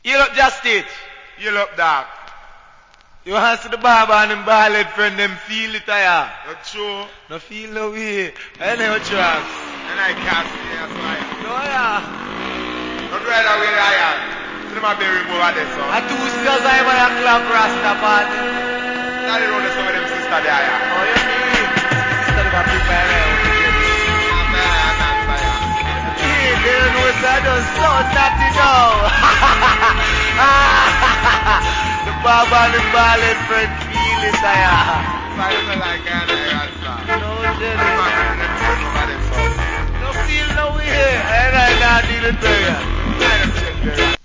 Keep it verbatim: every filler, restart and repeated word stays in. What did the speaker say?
You look Justice. You look dark. You want to see the barber and them bald friend them feel it there. That's true. No feel no way. I never trust. And I can't see that's why. No yeah. Not right away I am. See my baby over there, son. I two sisters I want to clap Rasta man. Now they roll some of them sister there, yeah. Oh you mean? Sister them a prepare out to get it. They don't know it's I don't sound nothing now. The barber and the ballad friend feel it there. I don't like that answer. No jelly. I'm not going to turn over them, so. No feel no way. And I not dealing with you. I don't feel very